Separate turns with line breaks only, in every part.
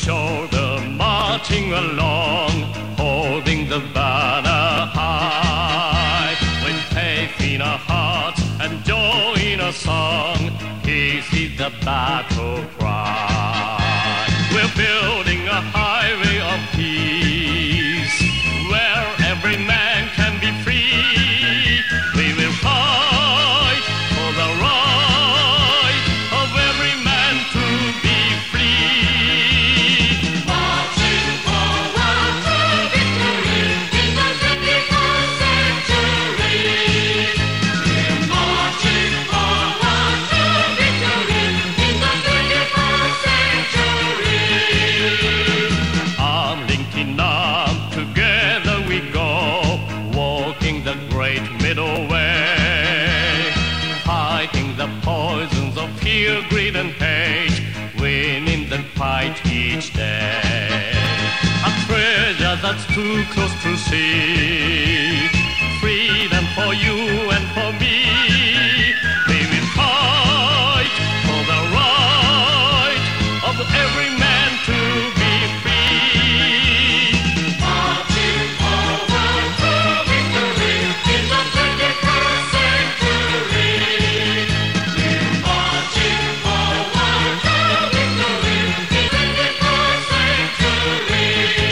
shoulder, marching along, holding the banner high. With faith in our hearts and joy in our song, this is the battle cry. We're building a highway of peace, where every man can be free. We will fight for the right of every man to be free.
Marching forward to victory in the 21st century. We're marching forward to victory in the 21st century.
Arm linked in arm, together we go, walking the great middle way, fighting the poisons of fear, greed and hate, winning the fight each day. A treasure that's too close to see, freedom for you and for me. We will fight for the right of every man to be free.
Marching forward to victory in the 21st century. We're marching forward to victory in the 21st century.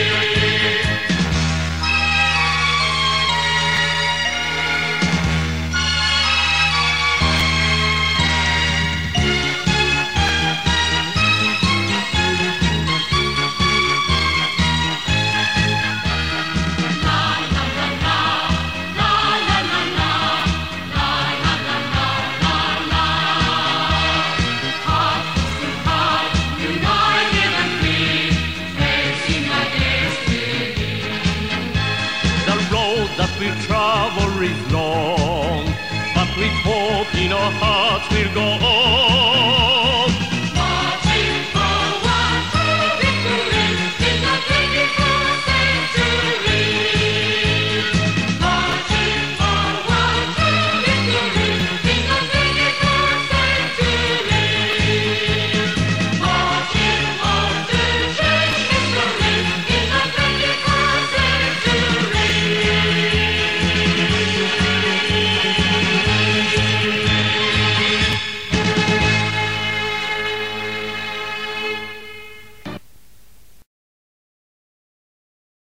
The road that we travel is long, but with hope in our hearts we'll go on.